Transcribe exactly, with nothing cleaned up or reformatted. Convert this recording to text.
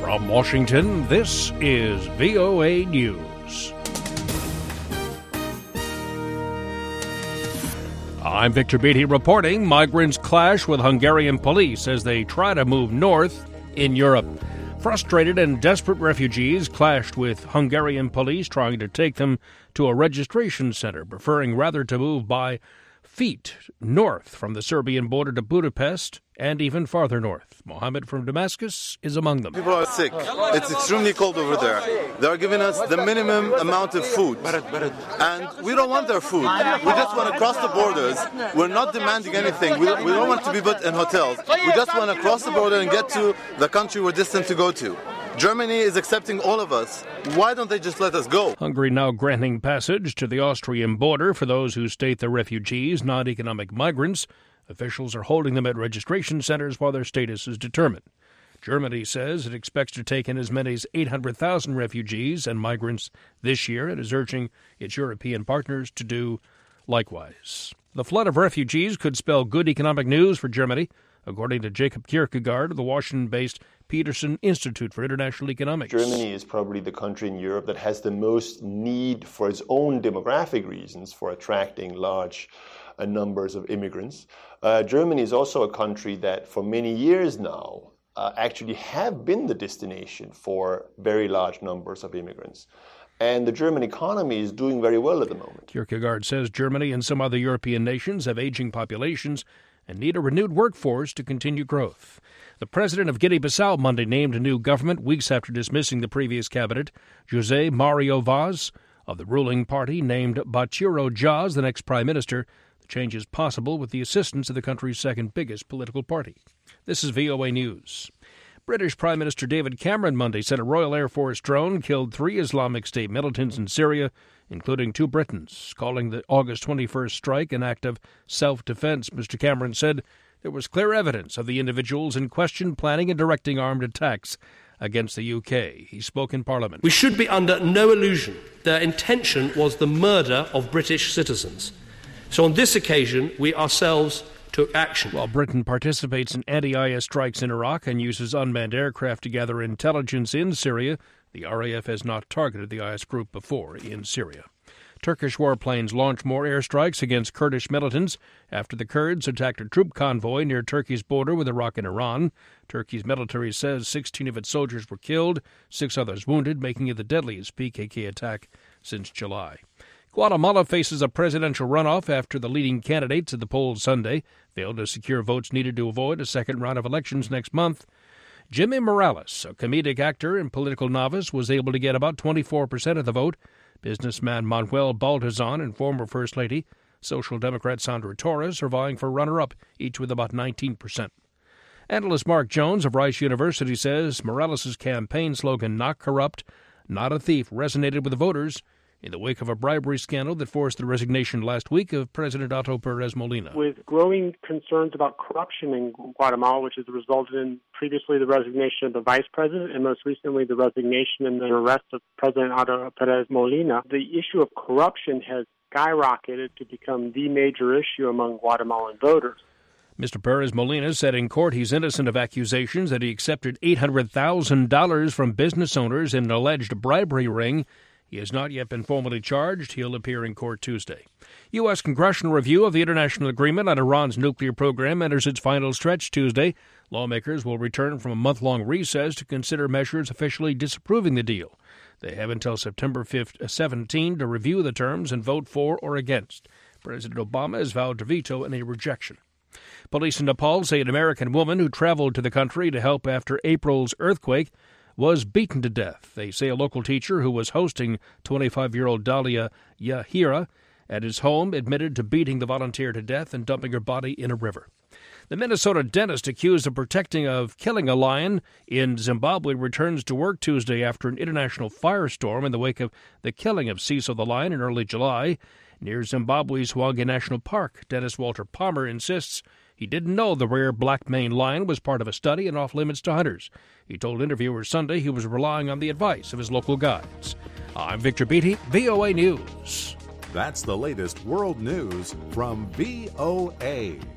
From Washington, this is V O A News. I'm Victor Beatty reporting. Migrants clash with Hungarian police as they try to move north in Europe. Frustrated and desperate refugees clashed with Hungarian police trying to take them to a registration center, preferring rather to move by feet north from the Serbian border to Budapest and even farther north. Mohammed from Damascus is among them. People are sick. It's extremely cold over there. They are giving us the minimum amount of food. And we don't want their food. We just want to cross the borders. We're not demanding anything. We, we don't want to be put in hotels. We just want to cross the border and get to the country we're destined to go to. Germany is accepting all of us. Why don't they just let us go? Hungary now granting passage to the Austrian border for those who state they're refugees, not economic migrants. Officials are holding them at registration centers while their status is determined. Germany says it expects to take in as many as eight hundred thousand refugees and migrants this year and is urging its European partners to do likewise. The flood of refugees could spell good economic news for Germany, according to Jacob Kierkegaard of the Washington-based Peterson Institute for International Economics. Germany is probably the country in Europe that has the most need for its own demographic reasons for attracting large uh, numbers of immigrants. Uh, Germany is also a country that for many years now uh, actually have been the destination for very large numbers of immigrants. And the German economy is doing very well at the moment. Kierkegaard says Germany and some other European nations have aging populations and need a renewed workforce to continue growth. The president of Guinea-Bissau Monday named a new government weeks after dismissing the previous cabinet. José Mario Vaz of the ruling party named Bassirou Dia the next prime minister. The change is possible with the assistance of the country's second biggest political party. This is V O A News. British Prime Minister David Cameron Monday said a Royal Air Force drone killed three Islamic State militants in Syria, including two Britons, calling the August twenty-first strike an act of self-defense. Mister Cameron said there was clear evidence of the individuals in question planning and directing armed attacks against the U K. He spoke in Parliament. We should be under no illusion. Their intention was the murder of British citizens. So on this occasion, we ourselves took action. While Britain participates in anti-I S strikes in Iraq and uses unmanned aircraft to gather intelligence in Syria, the R A F has not targeted the I S group before in Syria. Turkish warplanes launched more airstrikes against Kurdish militants after the Kurds attacked a troop convoy near Turkey's border with Iraq and Iran. Turkey's military says sixteen of its soldiers were killed, six others wounded, making it the deadliest P K K attack since July. Guatemala faces a presidential runoff after the leading candidates at the polls Sunday failed to secure votes needed to avoid a second round of elections next month. Jimmy Morales, a comedic actor and political novice, was able to get about twenty-four percent of the vote. Businessman Manuel Baltazan and former First Lady, Social Democrat Sandra Torres, are vying for runner-up, each with about nineteen percent. Analyst Mark Jones of Rice University says Morales' campaign slogan, "Not corrupt, not a thief," resonated with the voters in the wake of a bribery scandal that forced the resignation last week of President Otto Perez Molina. With growing concerns about corruption in Guatemala, which has resulted in previously the resignation of the vice president and most recently the resignation and the arrest of President Otto Perez Molina, the issue of corruption has skyrocketed to become the major issue among Guatemalan voters. Mister Perez Molina said in court he's innocent of accusations that he accepted eight hundred thousand dollars from business owners in an alleged bribery ring. He has not yet been formally charged. He'll appear in court Tuesday. U S. congressional review of the international agreement on Iran's nuclear program enters its final stretch Tuesday. Lawmakers will return from a month-long recess to consider measures officially disapproving the deal. They have until September seventeenth to review the terms and vote for or against. President Obama has vowed to veto any rejection. Police in Nepal say an American woman who traveled to the country to help after April's earthquake was beaten to death. They say a local teacher who was hosting twenty-five-year-old Dalia Yahira at his home admitted to beating the volunteer to death and dumping her body in a river. The Minnesota dentist accused of protecting of killing a lion in Zimbabwe returns to work Tuesday after an international firestorm in the wake of the killing of Cecil the lion in early July near Zimbabwe's Hwange National Park. Dentist Walter Palmer insists he didn't know the rare black maned lion was part of a study and off-limits to hunters. He told interviewers Sunday he was relying on the advice of his local guides. I'm Victor Beatty, V O A News. That's the latest world news from V O A.